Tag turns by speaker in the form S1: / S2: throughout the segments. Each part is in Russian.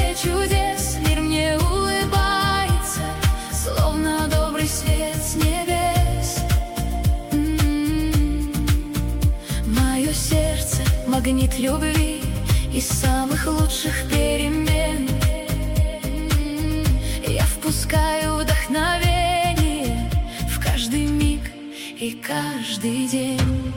S1: поле чудес мир мне улыбается, словно добрый свет с небес. Мое сердце — магнит любви из самых лучших перемен. Я впускаю вдохновение в каждый миг и каждый день.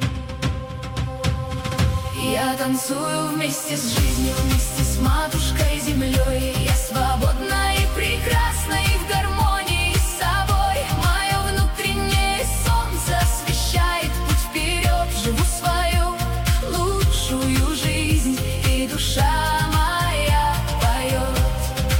S1: Я танцую вместе с жизнью, вместе с матушкой землей. Я свободна и прекрасна, и в гармонии с собой. Мое внутреннее солнце освещает путь вперед. Живу свою лучшую жизнь, и душа моя поет.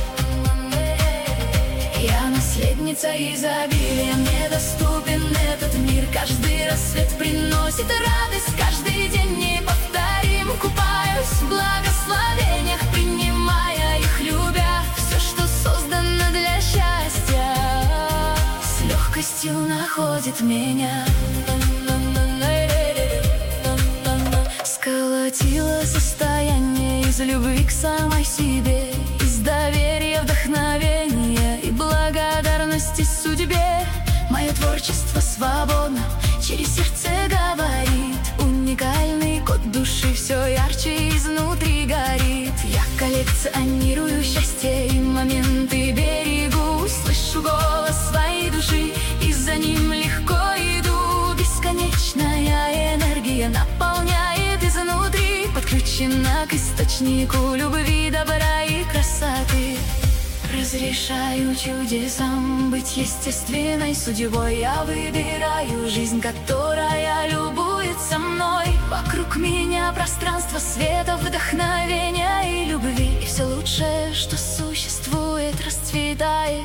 S1: Я наследница изобилия, мне доступен этот мир. Каждый рассвет приносит радость, каждый день неповторим. Купаюсь в благословениях, принимая их, любя. Все, что создано для счастья, с легкостью находит меня. Сколотила состояние из любви к самой себе, из доверия, вдохновения и благодарности судьбе. Мое творчество свободно, через сердце говорит. Уникальный код души все ярче изнутри горит. Я коллекционирую счастье и моменты берегу. Слышу голос своей души и за ним легко иду. Бесконечная энергия наполняет изнутри. Подключена к источнику любви, добра и красоты. Разрешаю чудесам быть естественной судьбой. Я выбираю жизнь, которая любуется мной. Вокруг меня пространство света, вдохновения и любви. И все лучшее, что существует, расцветает.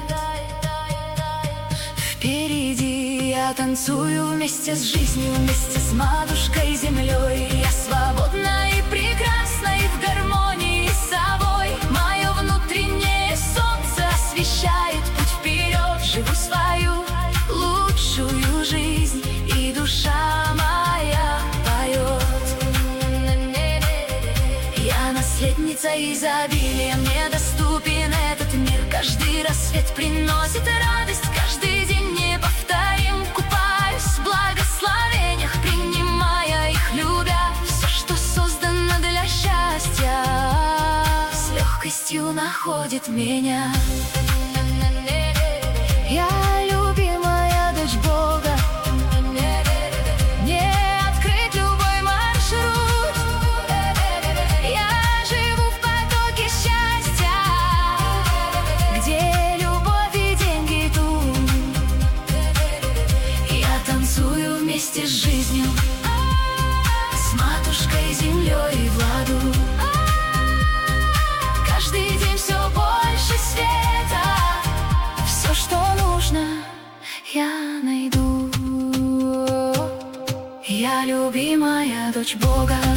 S1: Впереди я танцую вместе с жизнью, вместе с матушкой землей. Я свободна и прекрасна, и в гармонии с собой. Мое внутреннее солнце освещает путь вперед. Живу свою лучшую жизнь, и душа моя поет. Я наследница изобилия, мне доступен этот мир. Каждый рассвет приносит радость, каждый день неповторим. Купаюсь в благословениях, принимая их, любя. Все, что создано для счастья, с легкостью находит меня. Я любимая дочь Бога, мне открыт любой маршрут. Я живу в потоке счастья, где любовь и деньги тут. Я танцую вместе с жизнью, с матушкой землей в ладу. Каждый день все больше света, все, что нужно, я найду. Я любимая дочь Бога.